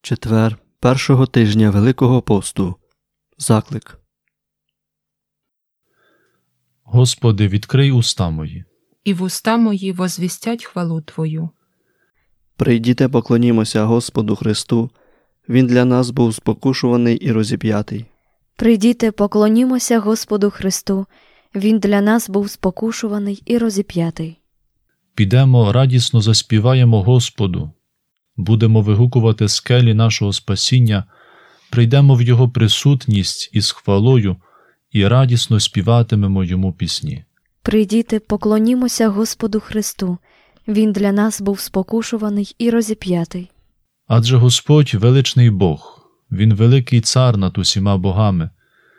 Четвер першого тижня Великого посту. Заклик. Господи, відкрий уста мої. І вуста мої возвістять хвалу Твою. Прийдіте, поклонімося Господу Христу. Він для нас був спокушуваний і розіп'ятий. Прийдіте, поклонімося Господу Христу. Він для нас був спокушуваний і розіп'ятий. Підемо, радісно заспіваємо Господу. Будемо вигукувати скелі нашого спасіння, прийдемо в Його присутність із хвалою і радісно співатимемо Йому пісні. Прийдіте, поклонімося Господу Христу. Він для нас був спокушуваний і розіп'ятий. Адже Господь – величний Бог, Він великий цар над усіма богами.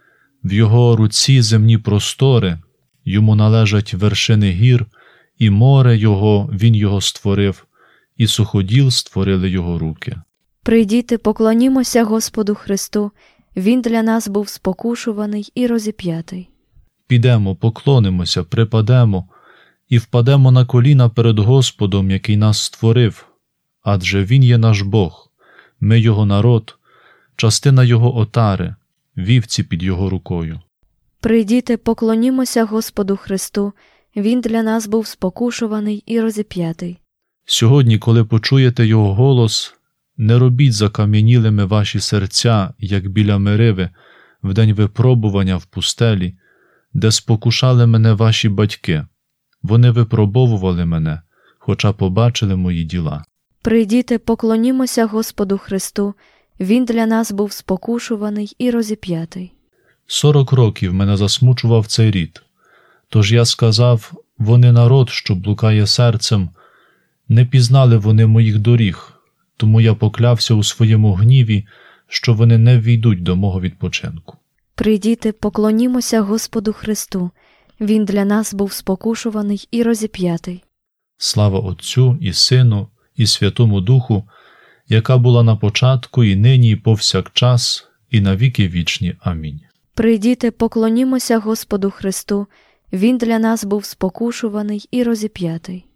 В Його руці земні простори, Йому належать вершини гір, і море Його, Він його створив, і суходіл створили Його руки. Прийдіте, поклонімося Господу Христу. Він для нас був спокушуваний і розіп'ятий. Підемо, поклонимося, припадемо і впадемо на коліна перед Господом, який нас створив, адже Він є наш Бог, ми Його народ, частина Його отари, вівці під Його рукою. Прийдіте, поклонімося Господу Христу. Він для нас був спокушуваний і розіп'ятий. Сьогодні, коли почуєте Його голос, не робіть закам'янілими ваші серця, як біля Мериви, в день випробування в пустелі, де спокушали мене ваші батьки. Вони випробовували мене, хоча побачили мої діла. Прийдіте, поклонімося Господу Христу. Він для нас був спокушуваний і розіп'ятий. 40 років мене засмучував цей рід. Тож я сказав, вони народ, що блукає серцем, не пізнали вони моїх доріг, тому я поклявся у своєму гніві, що вони не ввійдуть до мого відпочинку. Прийдіте, поклонімося Господу Христу. Він для нас був спокушуваний і розіп'ятий. Слава Отцю і Сину і Святому Духу, яка була на початку, і нині, і повсякчас, і на віки вічні. Амінь. Прийдіте, поклонімося Господу Христу. Він для нас був спокушуваний і розіп'ятий.